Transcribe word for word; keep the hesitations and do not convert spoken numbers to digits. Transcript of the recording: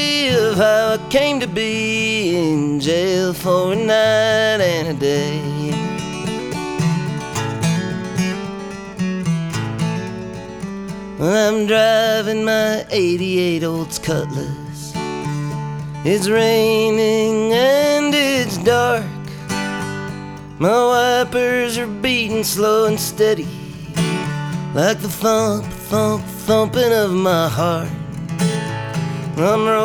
story of how I came to be in jail for a night and a day. Well, I'm driving my eighty-eight Olds Cutlass. It's raining and it's dark. My wipers are beating slow and steady, like the thump, thump, thumping of my heart. I'm rolling